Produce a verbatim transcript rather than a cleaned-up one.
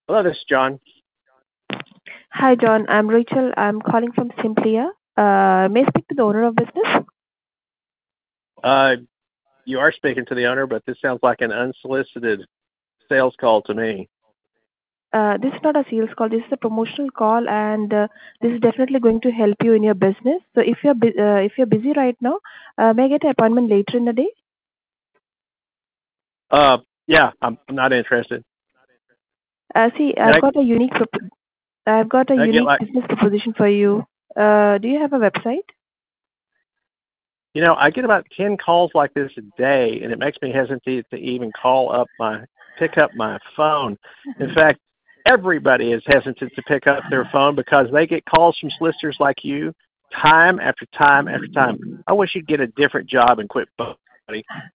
Hello, this is John. Hi, John. I'm Rachel. I'm calling from Simplia. Uh, may I speak to the owner of business? Uh, you are speaking to the owner, but this sounds like an unsolicited sales call to me. Uh, this is not a sales call. This is a promotional call, and uh, this is definitely going to help you in your business. So, if you're bu- uh, if you're busy right now, uh, may I get an appointment later in the day? Uh, yeah, I'm, I'm not interested. Uh, see, Can I've I, got a unique prop- I've got a can I get unique like, business proposition for you. Uh, do you have a website? you know, I get about ten calls like this a day, and it makes me hesitate to even call up my, pick up my phone. In fact, everybody is hesitant to pick up their phone because they get calls from solicitors like you time after time after time. I wish you'd get a different job and quit, buddy.